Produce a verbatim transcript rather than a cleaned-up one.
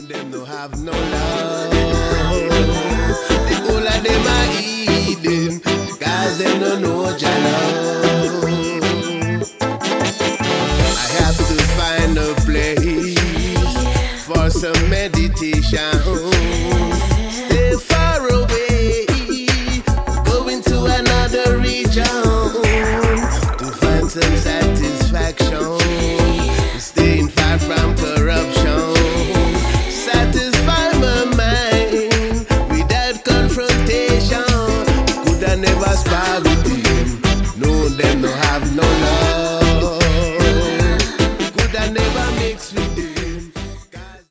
them no have no love. The whole of them are eating, cause them no know Jah love. I have to find a place for some meditation.